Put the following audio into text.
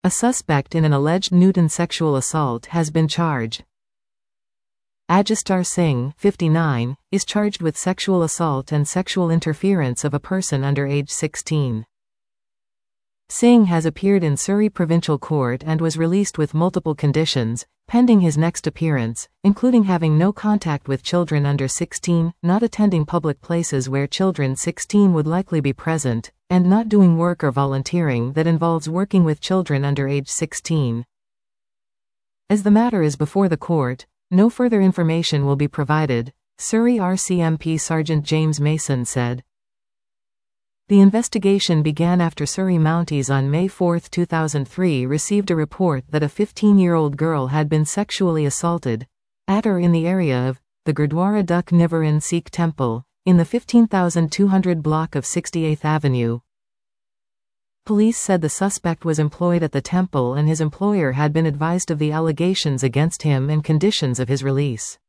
A suspect in an alleged Newton sexual assault has been charged. Ajistar Singh, 59, is charged with sexual assault and sexual interference of a person under age 16. Singh has appeared in Surrey Provincial Court and was released with multiple conditions, pending his next appearance, including having no contact with children under 16, not attending public places where children 16 would likely be present, and not doing work or volunteering that involves working with children under age 16. As the matter is before the court, no further information will be provided, Surrey RCMP Sergeant James Mason said. The investigation began after Surrey Mounties on May 4, 2003 received a report that a 15-year-old girl had been sexually assaulted at or in the area of the Gurdwara Dukh Nivaran Sikh Temple, in the 15,200 block of 68th Avenue. Police said the suspect was employed at the temple and his employer had been advised of the allegations against him and conditions of his release.